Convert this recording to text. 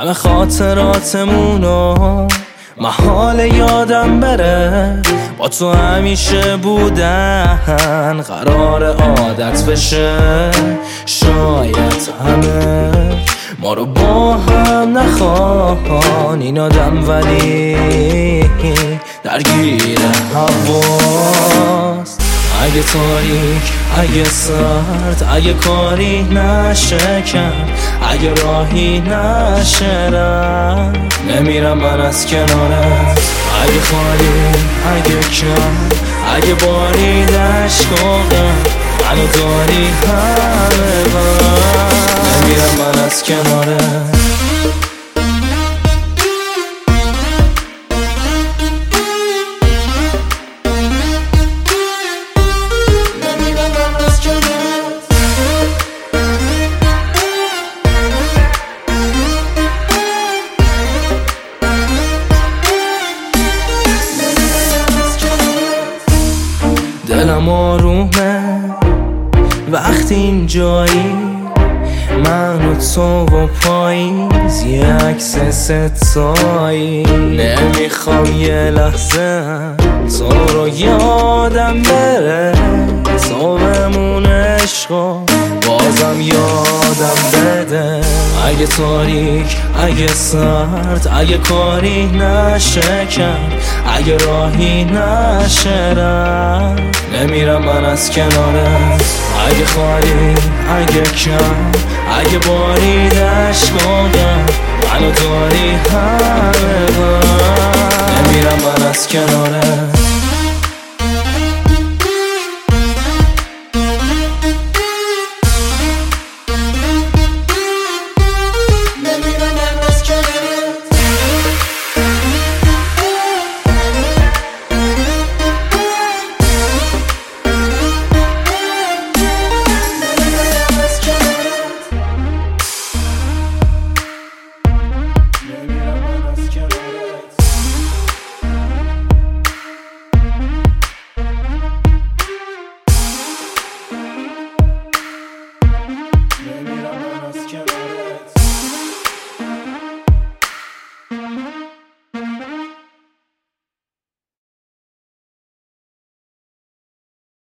همه خاطراتمونو محال یادم بره، با تو همیشه بودن قرار عادت بشه. شاید همه ما رو با هم نخوان این آدم، ولی درگیر هواست. اگه تاریک، اگه سرد، اگه کاری نشه کرد، اگه راهی نشه رفت، نمیرم من از کنارت. اگه خالی، اگه کم، اگه باری دشتاقم، منو داری همه وقت، نمیرم من از کنارت. دلم آرومه وقتی اینجایی، من و تو و پاییز یه عکس ستایی. نمیخوام یه لحظه تو رو یادم بره، تو بمون عشقا بازم یادم بده. اگه تاریک، اگه سرد، اگه کاری نشه کرد، اگه راهی نشه رفت، نمیرم من از کنارت. اگه خالی، اگه کم، اگه باری دشتاقم، منو داری همه وقت، نمیرم من از کنارت.